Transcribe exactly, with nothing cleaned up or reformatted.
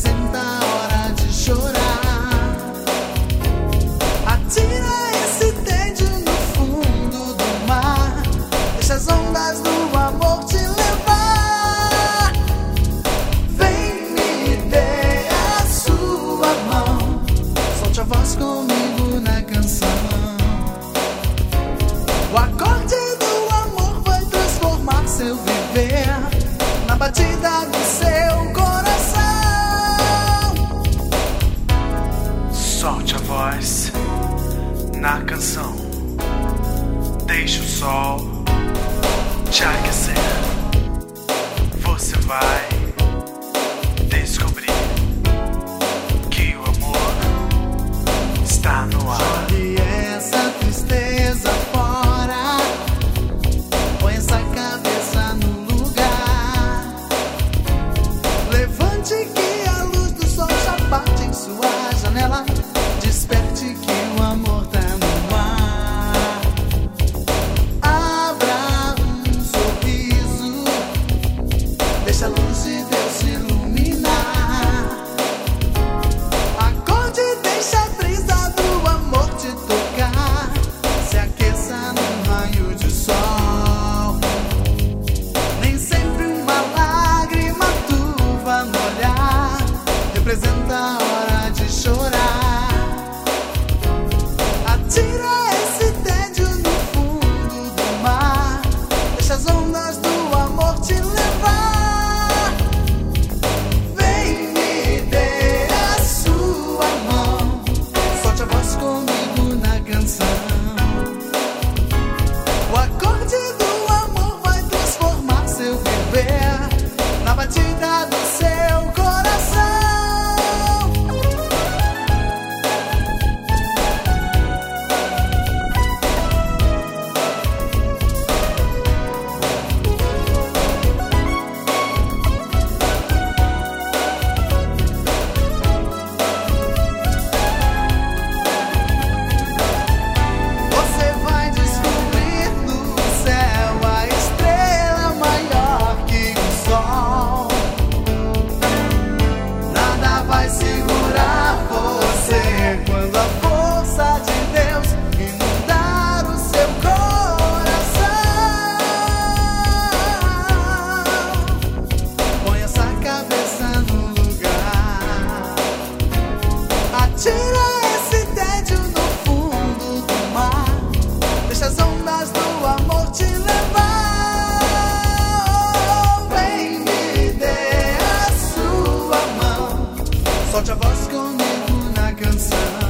representa a hora de chorar. Atira esse tédio no fundo do mar, deixa as ondas do amor te levar. Vem, me dê a sua mão, solte a voz comigo na canção. O acorde do amor vai transformar seu viver na batida do seu coração. Solte a voz na canção, deixe o sol te aquecer. Você vai descobrir que o amor está no ar. Jogue essa tristeza fora, põe essa cabeça no lugar. Levante que a luz do sol já bate em sua janela. Desperte que o amor tá no ar. Abra um sorriso, deixa a luz de Deus te iluminar. Acorde, deixa a brisa do amor te tocar. Se aqueça num raio de sol. Nem sempre uma lágrima turva no olhar representa a hora de chorar. Atira esse tédio no fundo do mar, deixa as ondas do amor te levar. Vem, me dê a sua mão, solte a voz comigo na canção. O acorde do amor vai transformar seu viver na batida do seu coração. Você vai descobrir no céu a estrela maior que o sol. Nada vai segurar você quando a força de Deus inundar o seu coração. Põe essa cabeça no lugar. Atira esse tédio no fundo do mar, deixa as ondas do amor te levar. Vem, me dê a sua mão, solte a voz comigo na canção.